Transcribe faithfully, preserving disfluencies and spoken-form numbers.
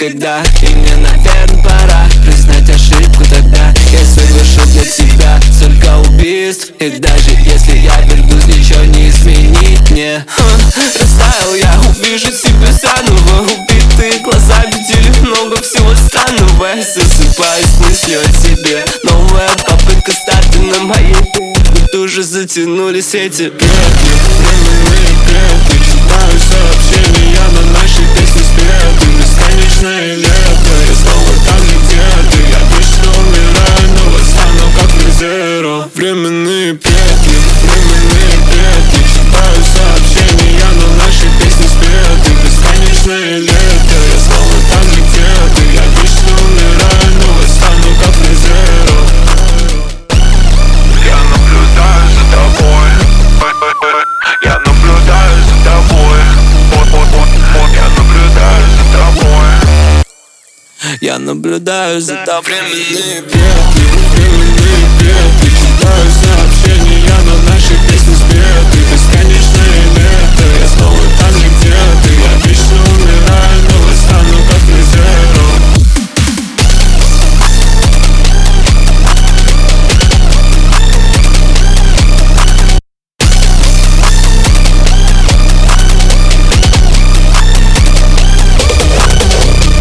никогда. И мне, наверное, пора признать ошибку тогда. Я совершил для тебя столько убийств, и даже если я вернусь, ничего не изменить мне. Растаял я, увижу себя заново. Убитые глаза видели много всего странного. Засыпаюсь мыслью о тебе. Новая попытка старта на моей песне. Тут уже затянулись эти клетки, временные клетки. Читаю сообщения на нашей песне спеты. Бесконечное лето, я снова там, где ты. Я точно умираю, но восстану как Зеро. Временные петли, временные клетки. Читаю сообщения на нашей песне спеты. Бесконечное лето, я снова там, где ты. Я точно умираю, но восстану как Зеро. Я наблюдаю за тобой, я наблюдаю за тобой, я наблюдаю за тобой. Я наблюдаю за тобой. Временные петли, временные петли. Читаю